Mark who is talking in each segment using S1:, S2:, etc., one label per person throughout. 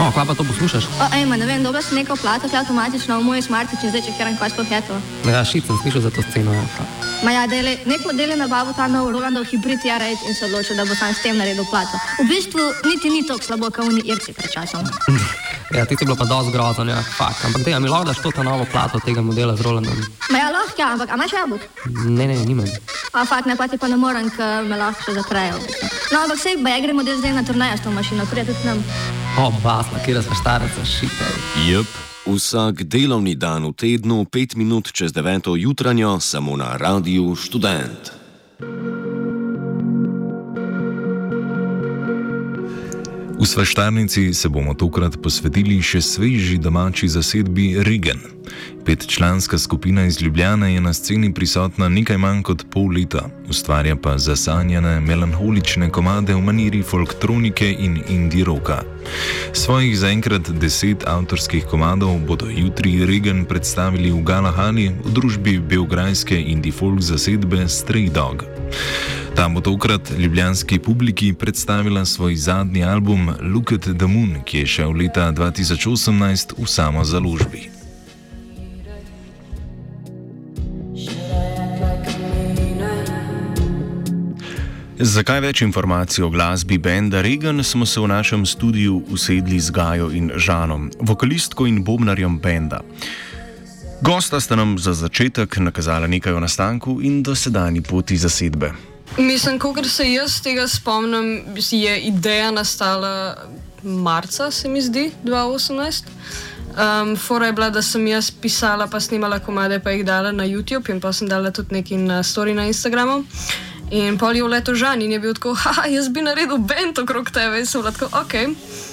S1: Kva pa to poslušaš?
S2: Ne vem, dobro sem nekaj plato, ki je avtomatično v moji smartici, zdaj če kjeram kaj sploh je to.
S1: Ja, šit sem slišal za to sceno.
S2: Nek model je nabavil ta nov Rolandov hibrid R8 in se odločil, da bo sam s tem naredil plato. V bistvu niti ni tako slabo, kot oni Irci pred časom.
S1: Ja, ti si bilo pa dosti grozan, ja, fakt. Ampak mi lahko daš to ta novo plato tega modela z Rolandom?
S2: Lahko, ja, ampak imaš jabolk?
S1: Ne, nimam.
S2: Fakt, ne, pa ti pa ne morem, ker me lahko še zatrejo. No, ampak sej, gremo zdaj na turnejo s to mašino, prije tudi nam.
S1: Basla, kjera sva štareca, šitaj.
S3: Jep, vsak delovni dan v tednu, 5 minut čez 9. jutranjo, samo na Radiu Študent.
S4: V Svaštarnici se bomo tokrat posvetili še sveži domači zasedbi Regen. 5-članska skupina iz Ljubljane je na sceni prisotna nekaj manj kot pol leta, ustvarja pa zasanjane, melanholične komade v maniri folktronike in indie rocka. Svojih zaenkrat 10 avtorskih komadov bodo jutri Regen predstavili v Galahali v družbi beograjske indie folk zasedbe Stray Dog. Ta bo tokrat ljubljanski publiki predstavila svoj zadnji album Look at the Moon, ki je šel leta 2018 v samozaložbi. Za kaj več informacij o glasbi benda Regen smo se v našem studiu usedli z Gajo in Žanom, vokalistko in bobnarjem benda. Gosta sta nam za začetek nakazala nekaj o nastanku in dosedanji poti zasedbe.
S5: Mislim, kolikor se jaz tega spomnim, je ideja nastala marca, se mi zdi, 2018. Fora je bila, da sem jaz pisala pa snimala komade, pa jih dala na YouTube in pa sem dala tudi nekaj na story na Instagramu. In pol je vletel Žan in je bil tako, jaz bi naredil band okrog tebe in sem bila tako, okej.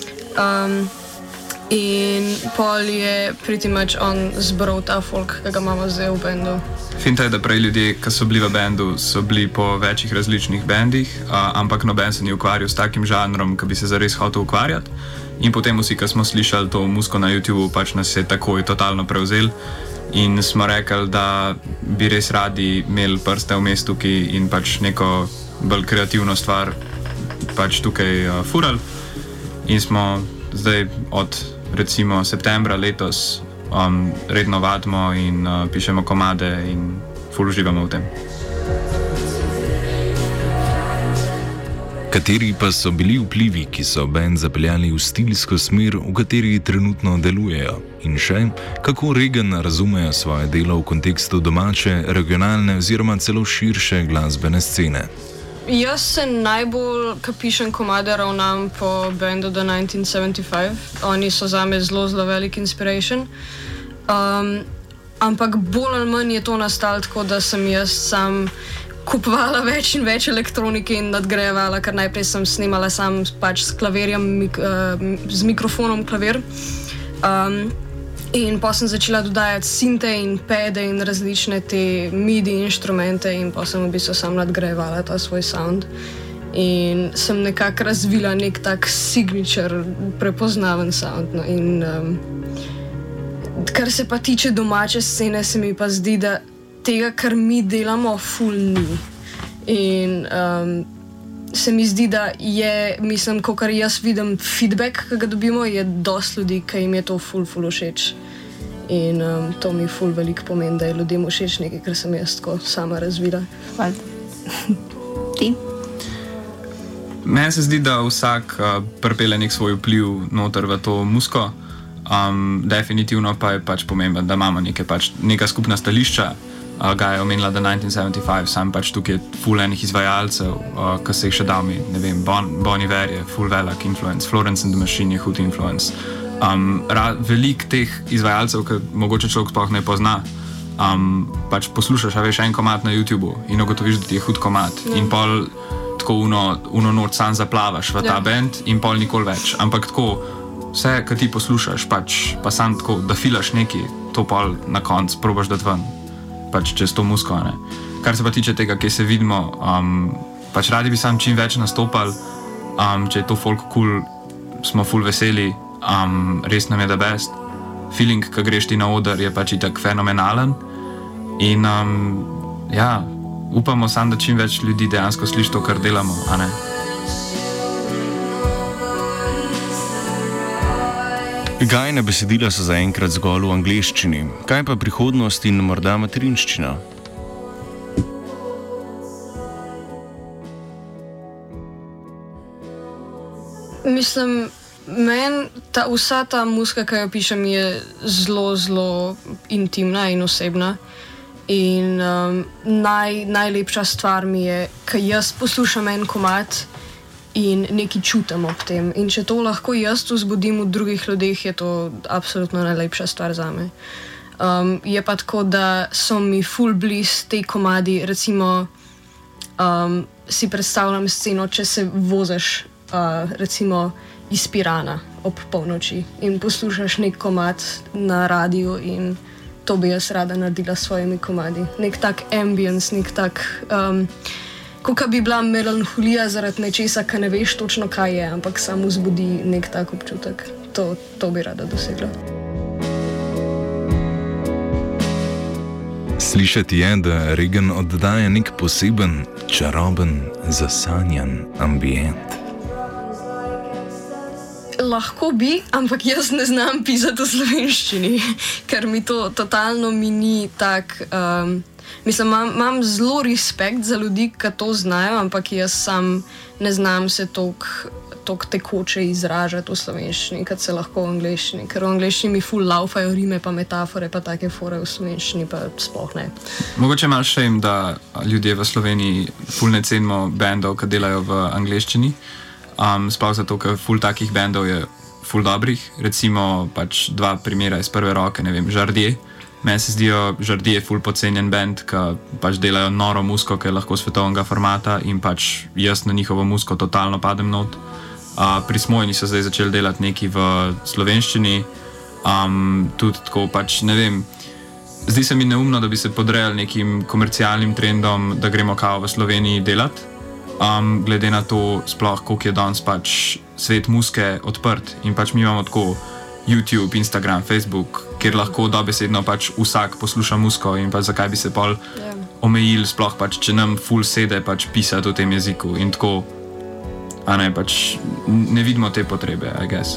S5: In pol je pretty much on zbral ta folk, ki ga imamo zdaj v bendu.
S6: Finta je, da prej ljudje, ki so bili v bendu, so bili po večjih različnih bendih, ampak noben se ni ukvarjal s takim žanrom, ki bi se zares hotel ukvarjati. In potem vsi, ki smo slišali to muziko na YouTubu, pač nas je takoj totalno prevzel. In smo rekli, da bi res radi imeli prste v mestu in pač neko bolj kreativno stvar pač tukaj furali. In smo zdaj od recimo septembra letos redno vadimo in pišemo komade in ful uživamo v tem.
S4: Kateri pa so bili vplivi, ki so band zapeljali v stilsko smer, v kateri trenutno delujejo? In še, kako Regen razumejo svoje delo v kontekstu domače, regionalne oziroma celo širše glasbene scene?
S5: Jaz se najbolj, ko pišem komade, ravnam po bendu The 1975. Oni so zame zelo velik inspiration. Ampak bolj ali manj je to nastalo tako, da sem jaz sam kupovala več in več elektronike in nadgrajevala, ker najprej sem snimala sam pač s klavirjem, z mikrofonom klavir. In pa sem začela dodajati sinte in pede in različne te MIDI inštrumente in pa sem v bistvu sam nadgrajevala ta svoj sound. In sem nekako razvila nek tak signature, prepoznaven sound. No. In kar se pa tiče domače scene, se mi pa zdi, da tega, kar mi delamo, ful ni. In se mi zdi, da je, mislim, ko kar jaz vidim feedback, ki ga dobimo, je dosti ljudi, ki jim je to ful všeč. In to mi ful veliko pomeni, da je ljudem všeč nekaj, kar sem jaz tako sama razvila.
S2: Hvala. Ti?
S6: Meni se zdi, da vsak pripelje nek svoj vpliv noter v to muziko. Definitivno pa je pač pomembno, da imamo neka skupna stališča. Ga je omenila The 1975, sam pač tukaj je ful enih izvajalcev, ki se jih še dal mi, ne vem, Bon Iver je ful velik influence, Florence and the Machine je hud influence. Veliko teh izvajalcev, ki mogoče človek sploh ne pozna, pač poslušaš, a veš, en komad na YouTubu in ugotoviš, da ti je hud komad. In pol tako uno noč sam zaplavaš v ta band in pol nikoli več. Ampak tako, vse, kar ti poslušaš, pač pa sam tako, da filaš neki, to pol na konc probaš dati ven. Pač čez to muziko, ne. Kar se pa tiče tega, kje se vidimo, pač radi bi sam čim več nastopali, če je to folk cool, smo ful veseli, res nam je the best. Feeling, ko greš ti na oder, je pač itak fenomenalen in ja, upamo sam, da čim več ljudi dejansko sliši to, kar delamo, a ne.
S7: Gajna besedila so zaenkrat zgolj v angleščini. Kaj pa prihodnost in morda materinščina?
S5: Mislim, meni vsa ta muzika, ki jo pišem, je zelo, zelo intimna in osebna. In najlepša stvar mi je, ko jaz poslušam en komad in nekaj čutim ob tem. In če to lahko jaz vzbudim v drugih ljudeh, je to absolutno najlepša stvar zame. Je pa tako, da so mi full bliz te komadi, recimo si predstavljam sceno, če se voziš recimo iz Pirana ob polnoči in poslušaš nek komad na radiju in to bi jaz rada naredila s svojimi komadi. Nek tak ambience, nek tak, kot bi bila melanholija zaradi nečesa, ki ne veš točno, kaj je, ampak samo vzbudi nek tak občutek. To bi rada dosegla.
S4: Slišati je, da Regan oddaja nek poseben, čaroben, zasanjan ambient.
S5: Lahko bi, ampak jaz ne znam pisati v slovenščini, ker mi to totalno ni tak. Mislim, imam zelo respekt za ljudi, ki to znajo, ampak jaz sam ne znam se toliko tekoče izražati v slovenščini, kot se lahko v angleščini. Ker v angleščini mi ful laufajo rime, pa metafore, pa take fore, v slovenščini pa sploh ne.
S6: Mogoče malo šejm, da ljudje v Sloveniji ful ne cenimo bendov, ki delajo v angleščini. Sploh zato, ker ful takih bendov je ful dobrih. Recimo pač dva primera iz prve roke, ne vem, Žardje. Meni se zdijo Žardje ful podcenjen bend, ki pač delajo noro muziko, ki je lahko svetovnega formata in pač jaz na njihovo muziko totalno padem not. Pri Smojni so zdaj začeli delati nekaj v slovenščini. Tudi tako pač, ne vem, zdi se mi neumno, da bi se podrejali nekim komercialnim trendom, da gremo kao v Sloveniji delati. Glede na to, sploh koliko je danes pač svet muzike odprt in pač mi imamo tako YouTube, Instagram, Facebook, kjer lahko dobesedno pač vsak posluša muziko in pač zakaj bi se pol omejili, sploh pač, če nam ful sede pač pisati v tem jeziku in tako, a ne, pač ne vidimo te potrebe, I guess.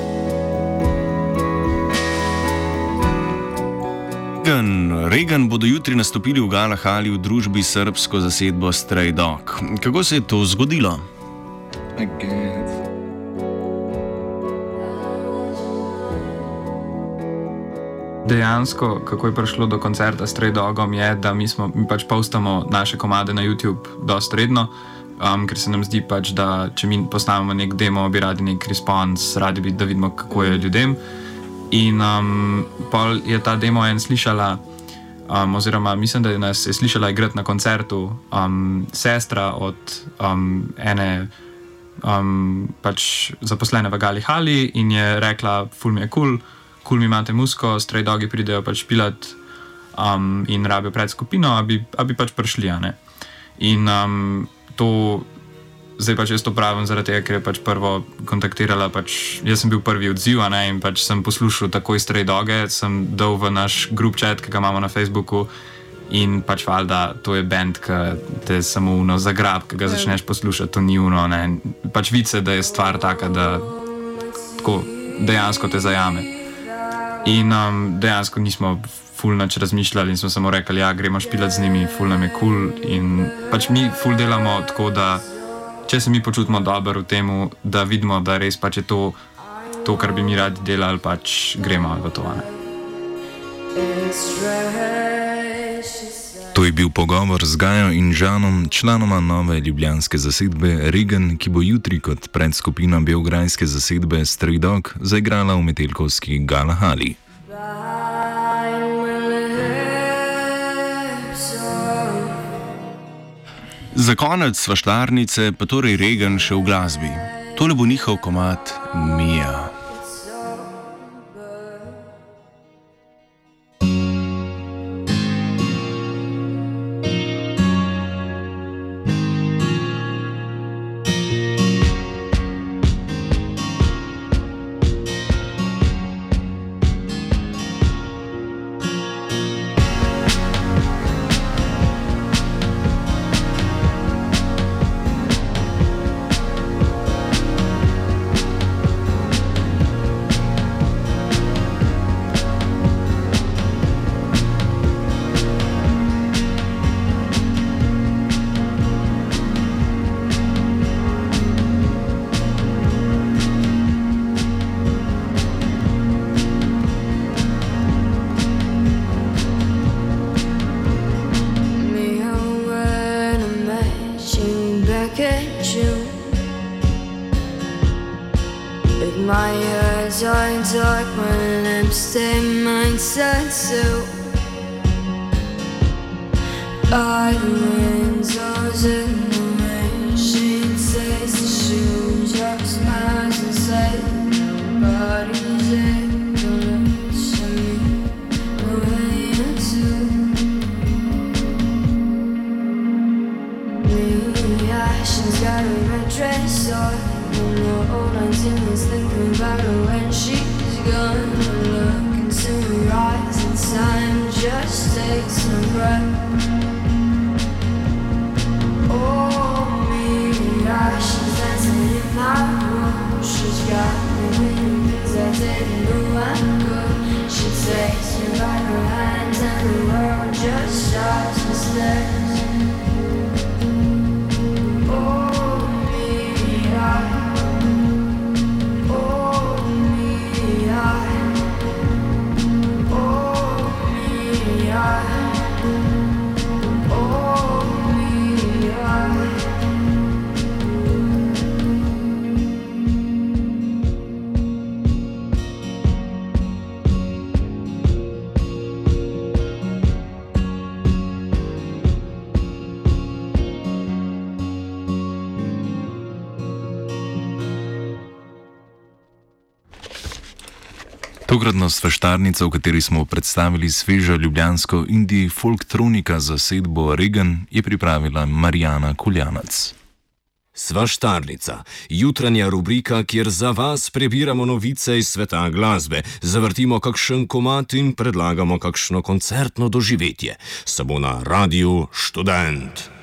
S7: Regan bodo jutri nastopili v Gala Hali v družbi srbsko zasedbo Stray Dog. Kako se je to zgodilo?
S6: Dejansko, kako je prišlo do koncerta s Stray Dogom, je, da mi pač postamo naše komade na YouTube dosti redno, ker se nam zdi pač, da če mi posnamemo nek demo, bi radi nek respons, radi bi, da vidimo, kako je ljudem. In pol je ta demo en slišala, oziroma mislim, da nas je slišala igrati na koncertu sestra od ene pač zaposlene v Gali Hali in je rekla, ful mi je kul mi imate muziko, Stray Dogi pridejo pač pilat in rabijo pred skupino, a bi pač prišli, a ne. In to zdaj pač jaz to pravim zaradi tega, ker je pač prvo kontaktirala, pač jaz sem bil prvi odziv, a ne, in pač sem poslušal takoj Stray Doge, sem dal v naš group chat, ki ga imamo na Facebooku in pač valjda, to je band, ki te samo zagrab, ki ga začneš poslušati, to ni ne. Pač vidi se, da je stvar taka, da tako dejansko te zajame. In dejansko nismo ful nič razmišljali in smo samo rekli, ja, gremo špilat z njimi, ful nam je cool in pač mi ful delamo tako, da če se mi počutimo dobro v tem, da vidimo, da res pač je to, kar bi mi radi delali, pač gremo v to.
S4: To je bil pogovor z Gajo in Žanom, članoma nove ljubljanske zasedbe Regan, ki bo jutri kot predskupina beograjske zasedbe Stray Dog zaigrala v metelkovski Gala Hali.
S7: Za konec svaštarnice pa torej Regan še v glasbi. Tole bo njihov komad Mia.
S8: But my eyes are dark, my lamps dim, mine set so. By the windows in the rain, she says the shoe drops smiles and says nobody's ever looks at me the way you do. She's got a red dress on, and the old auntie thinking about her when she's gone. Look into her eyes and time just takes a breath. Oh me, she's dancing in my room. She's got me doing things I didn't know I could. She takes me by her hand and the world just stops and stares.
S4: Tokratna svaštarnica, v kateri smo predstavili svežo ljubljansko indie folktronika za zasedbo Regan, je pripravila Marijana Kuljanac.
S3: Svaštarnica, jutranja rubrika, kjer za vas prebiramo novice iz sveta glasbe, zavrtimo kakšen komad in predlagamo kakšno koncertno doživetje. Samo na Radiu Študent.